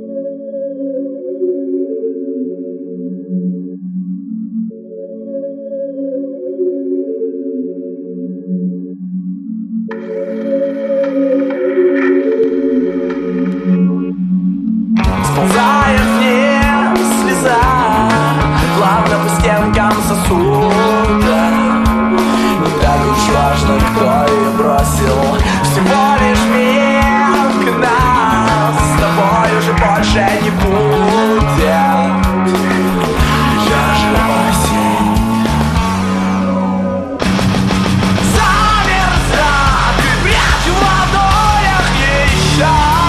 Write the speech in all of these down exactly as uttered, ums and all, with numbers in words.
Сползает вниз слеза, плавно по стенкам сосуда. Не так уж важно, кто ее бросил, всего лишь миг нас с тобой уже больше не будет. Я же осень. Замерзла, ты прячь в ладонях еще.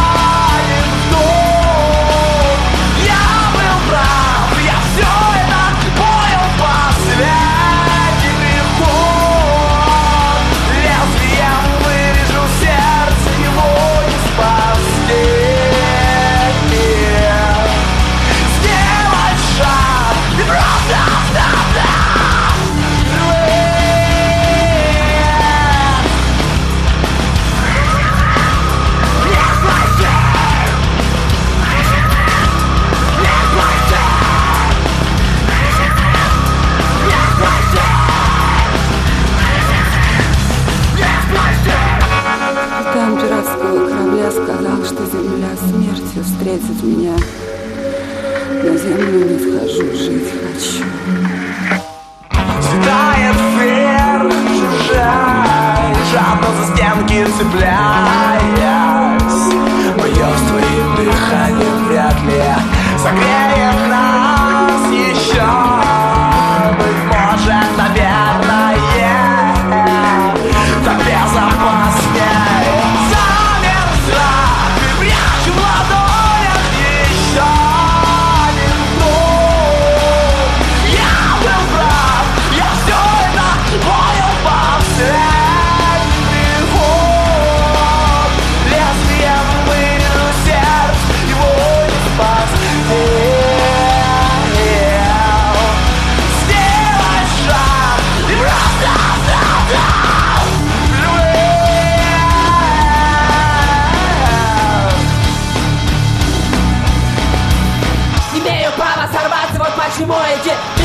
Капитан пиратского корабля сказал, что земля смертью встретит меня. На землю не схожу, жить хочу. Светает вверх, жужжай, жадно за стенки цепляясь. Мое с твоим дыханием вряд ли согреет нас еще. Быть может, наверное, так безопаснее. Замерзла, ты прячь в ладонях еще один вдох. Я был прав, я все это понял в последний ход. Лезвием вырежу сердце, его не спасти. Сделай шаг и просто имею право сорваться, вот почему эти